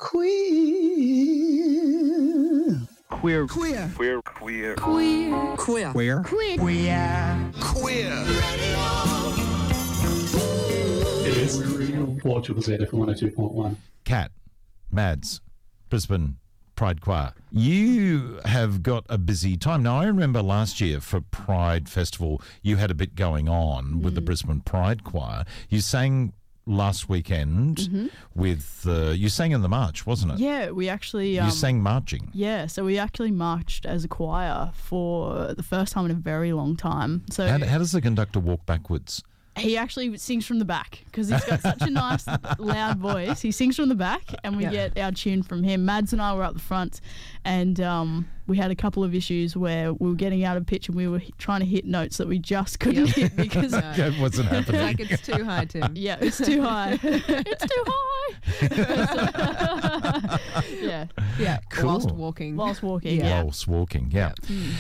Queer. Queer. Queer. Queer. Queer. Queer. Queer. Queer. Queer. Queer. It is Portugal ZFM 102.1. Kat, Mads, Brisbane Pride Choir. You have got a busy time. Now, I remember last year for Pride Festival, you had a bit going on with the Brisbane Pride Choir. You sang last weekend with, you sang in the march, wasn't it? Yeah, we actually... you sang marching. Yeah, so we actually marched as a choir for the first time in a very long time. So How does the conductor walk backwards? he actually sings from the back because he's got such a nice, loud voice. He sings from the back and we get our tune from him. Mads and I were up the front and we had a couple of issues where we were getting out of pitch and we were trying to hit notes that we just couldn't hit because... That wasn't happening. Like it's too high, Tim. Yeah, it's too high. It's too high. Yeah. Yeah. Cool. Whilst walking. Whilst walking, yeah. Whilst walking, yeah.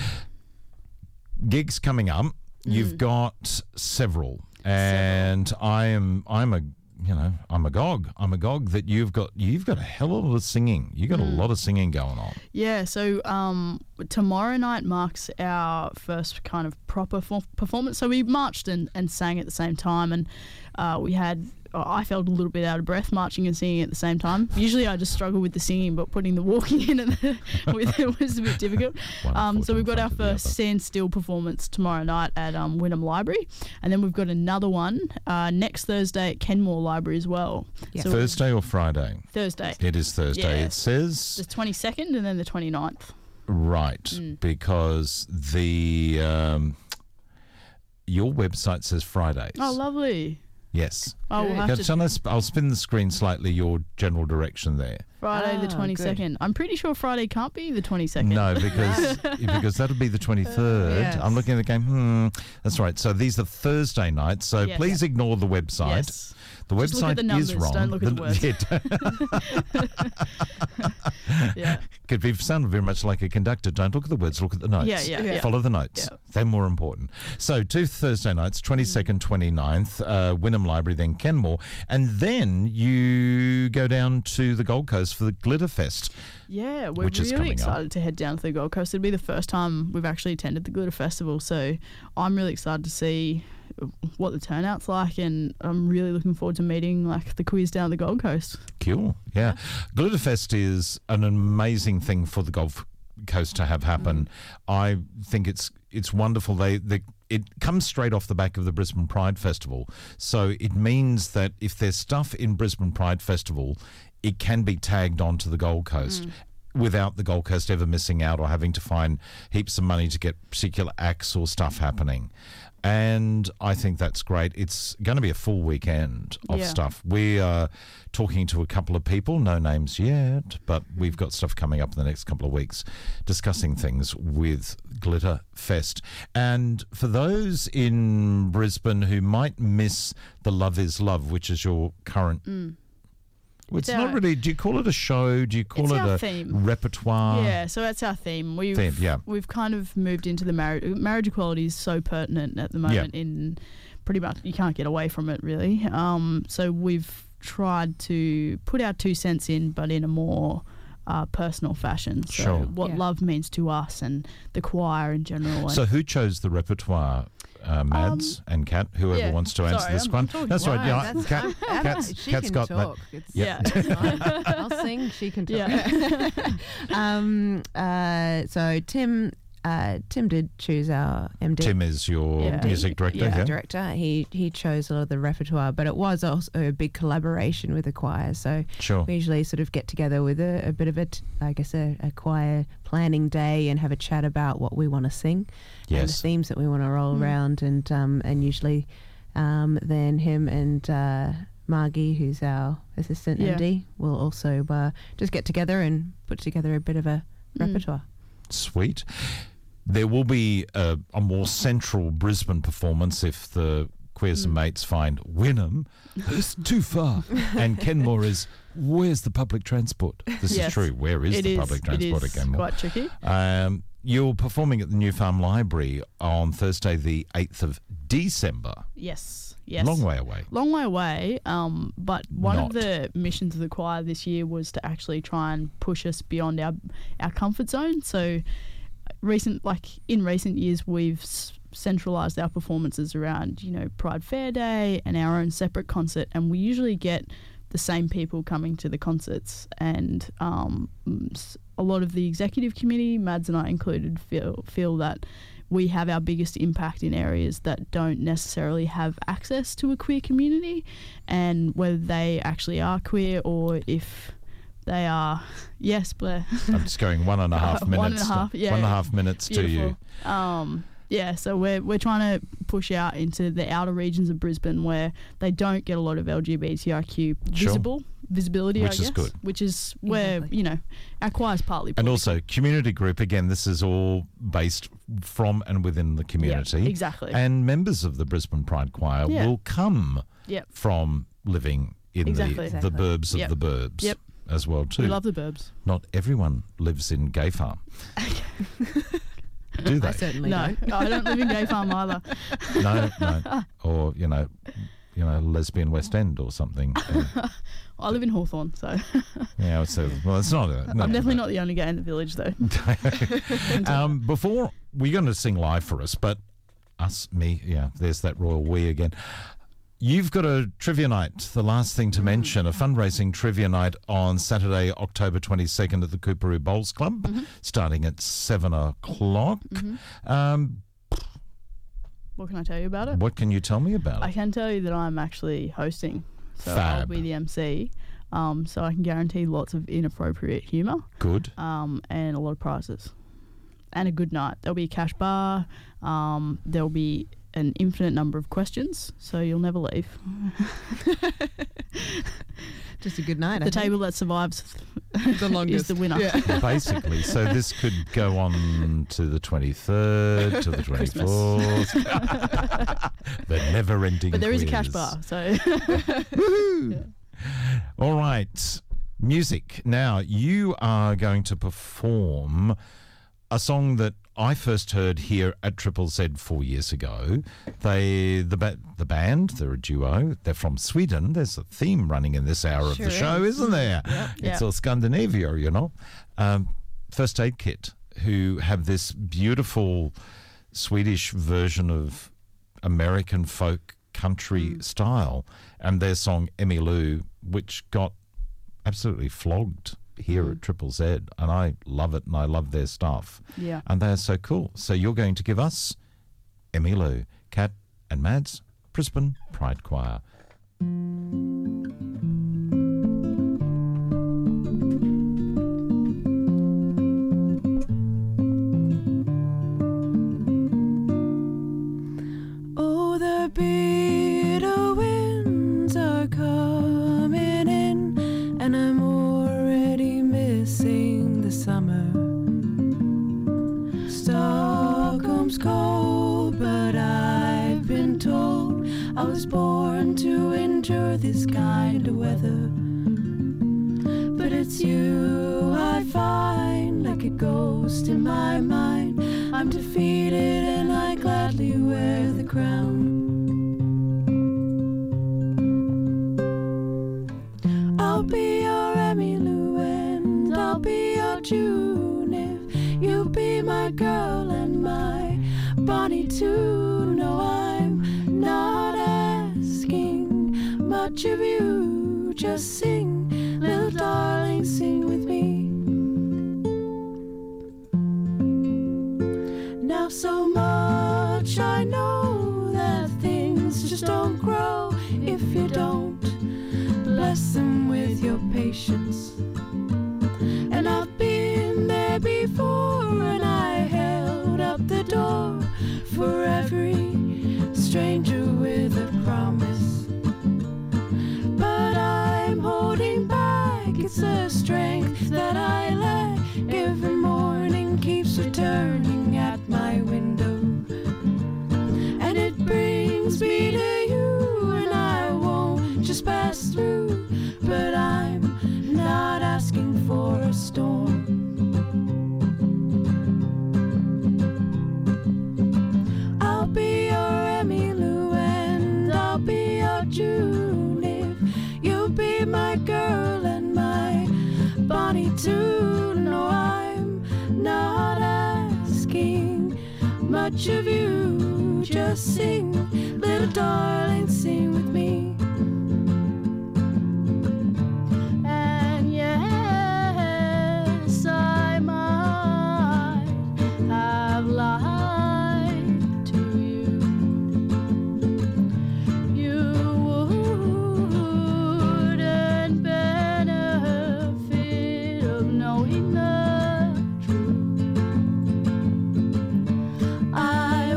Gigs coming up. You've got several. And I'm a gog. I'm a gog that you've got a hell of a lot of singing. You got a lot of singing going on. Yeah, so tomorrow night marks our first kind of proper performance. So we marched and sang at the same time, and I felt a little bit out of breath marching and singing at the same time. Usually I just struggle with the singing, but putting the walking in with it was a bit difficult. So we've got our first Stand Still performance tomorrow night at Wynnum Library, and then we've got another one next Thursday at Kenmore Library as well. Yeah. So Thursday or Friday? Thursday. It is Thursday. Yeah. It says... The 22nd and then the 29th. Right, because the your website says Fridays. Oh, lovely. Yes. Oh, we'll have to... I'll spin the screen slightly, your general direction there. Friday the 22nd. Good. I'm pretty sure Friday can't be the 22nd. No, because that'll be the 23rd. Yes. I'm looking at the game. That's right. So these are Thursday nights. So please ignore the website. Yes. The Just website look at the numbers, is wrong. don't look at the words. Yeah. Could be sound very much like a conductor. Don't look at the words, look at the notes. Yeah. Follow the notes. Yeah. They're more important. So 2 Thursday nights, 22nd, 29th, Wynnum Library, then Kenmore. And then you go down to the Gold Coast for the Glitter Fest. Yeah, we're Which is really coming up. excited to head down to the Gold Coast. It'll be the first time we've actually attended the Glitter Festival, so I'm really excited to see what the turnout's like, and I'm really looking forward to meeting like the quiz down the Gold Coast. Cool, yeah. Glitterfest is an amazing thing for the Gold Coast to have happen. I think it's wonderful. It comes straight off the back of the Brisbane Pride Festival, so it means that if there's stuff in Brisbane Pride Festival, it can be tagged onto the Gold Coast. Without the Gold Coast ever missing out or having to find heaps of money to get particular acts or stuff happening. And I think that's great. It's going to be a full weekend of stuff. We are talking to a couple of people, no names yet, but we've got stuff coming up in the next couple of weeks discussing things with Glitter Fest. And for those in Brisbane who might miss the Love is Love, which is your current... Well, it's not really. Do you call it a show? Do you call it a theme. Repertoire? Yeah, so that's our theme. We've kind of moved into the marriage equality is so pertinent at the moment. In pretty much you can't get away from it really. So we've tried to put our 2 cents in, but in a more personal fashion. So what love means to us and the choir in general. So who chose the repertoire? Mads and Kat, whoever wants to answer this one. That's right. Yeah, Kat's got talk. that. Fine. I'll sing. She can talk. So Tim did choose our MD. Tim is your music director. Yeah, director. He chose a lot of the repertoire, but it was also a big collaboration with the choir. So we usually sort of get together with a bit of a choir planning day and have a chat about what we want to sing and the themes that we want to roll around, and usually then him and Margie, who's our assistant MD, will also just get together and put together a bit of a repertoire. Sweet. There will be a more central Brisbane performance if the Queers and Mates find Wynnum is too far, and Kenmore is where's the public transport? This is true. Where is the public transport at Kenmore? Quite tricky. You're performing at the New Farm Library on Thursday, the 8th of December. Yes. Long way away. Long way away. But one Not. of the missions of the choir this year was to actually try and push us beyond our comfort zone. So in recent years, we've centralised our performances around, Pride Fair Day and our own separate concert, and we usually get the same people coming to the concerts, and a lot of the executive committee, Mads and I included, feel that we have our biggest impact in areas that don't necessarily have access to a queer community, and whether they actually are queer or if they are. Yes, Blair. I'm just going 1.5 minutes. 1.5 minutes to you. Yeah, so we're trying to push out into the outer regions of Brisbane where they don't get a lot of LGBTIQ visibility, which I guess. Is good. Which is where, our choir's partly. And also, community group, again, this is all based from and within the community. Yeah, exactly. And members of the Brisbane Pride Choir will come from living in the burbs of the burbs as well, too. We love the burbs. Not everyone lives in Gay Farm. Do they? I certainly don't. No, I don't live in Gay Farm either. No. Or, lesbian West End or something. I live in Hawthorne, so. Yeah, it's not. I'm definitely not the only gay in the village, though. Before, we're going to sing live for us, but there's that royal we again. You've got a trivia night, the last thing to mention, a fundraising trivia night on Saturday, October 22nd at the Coorparoo Bowls Club, starting at 7 o'clock. What can I tell you about it? What can you tell me about it? I can tell you that I'm actually hosting, so Fab. I'll be the MC, so I can guarantee lots of inappropriate humour. Good. And a lot of prizes. And a good night. There'll be a cash bar, there'll be an infinite number of questions, so you'll never leave. Just a good night. The table that survives the longest is the winner. Yeah. Basically, so this could go on to the 23rd, to the 24th. The never-ending But there is a cash quiz. bar, so. Woohoo! All right, music. Now, you are going to perform a song that I first heard here at Triple Z 4 years ago. The band, they're a duo. They're from Sweden. There's a theme running in this hour of the show, isn't there? Yep. It's all Scandinavia, First Aid Kit, who have this beautiful Swedish version of American folk country style, and their song Emmylou, which got absolutely flogged here at Triple Z, and I love it, and I love their stuff. Yeah. And they're so cool. So you're going to give us Emmylou, Kat and Mads, Brisbane Pride Choir. Oh, the bitter winds are coming in, and I'm already missing the summer. Stockholm's cold, but I've been told I was born to endure this kind of weather. But it's you I find, like a ghost in my mind. I'm defeated and I gladly wear the crown. I'll be your Emmylou and I'll be your June if you be my girl and my Bonnie too. No, I'm not asking much of you. Just sing, little darling, sing with me. Now so much I know that things just don't grow if you don't bless them with your patience. And I've been there before, and I held up the door for every stranger with a promise. But I'm holding back, it's the strength that I lack. Every morning keeps returning at my window, and it brings me to you, and I won't just pass through. But I'm not asking for a storm. I'll be your Emmylou Bonnie too. No, I'm not asking much of you. Just sing, little darling, sing with me. And yes, I might have lied to you. You wouldn't benefit of knowing the truth. I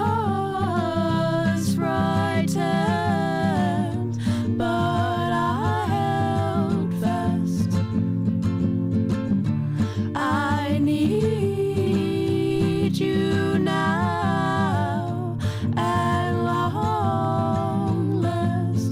was frightened, but I held fast. I need you now at long last.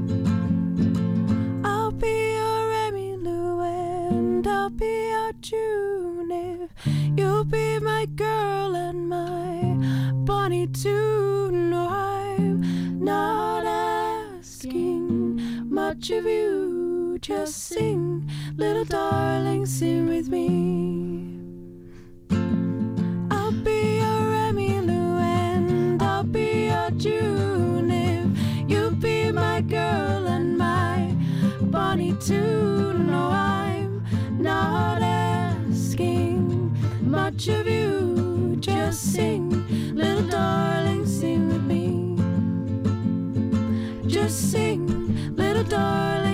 I'll be your Emmylou and I'll be your June if you'll be my girl and my Bonnie too. No, I'm not asking much of you. Just sing, little darling, sing with me. I'll be your Emmylou and I'll be your June if you'll be my girl and my Bonnie too. No, I'm not asking much of you. Just sing, little darling, sing with me. Just sing, little darling.